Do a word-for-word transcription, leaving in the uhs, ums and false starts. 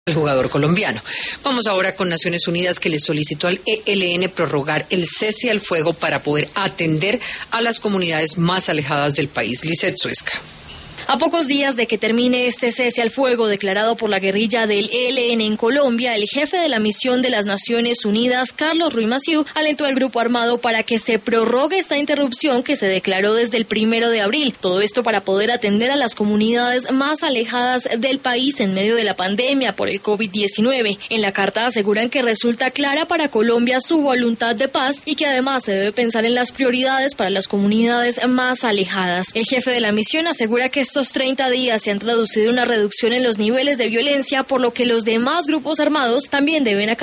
El jugador colombiano. Vamos ahora con Naciones Unidas, que le solicitó al E L N prorrogar el cese al fuego para poder atender a las comunidades más alejadas del país. Lizeth Suezca. A pocos días de que termine este cese al fuego declarado por la guerrilla del E L N en Colombia, el jefe de la misión de las Naciones Unidas, Carlos Ruiz Massieu, alentó al grupo armado para que se prorrogue esta interrupción que se declaró desde el primero de abril. Todo esto para poder atender a las comunidades más alejadas del país en medio de la pandemia por el COVID diecinueve. En la carta aseguran que resulta clara para Colombia su voluntad de paz y que además se debe pensar en las prioridades para las comunidades más alejadas. El jefe de la misión asegura que estos treinta días se han traducido en una reducción en los niveles de violencia, por lo que los demás grupos armados también deben acatar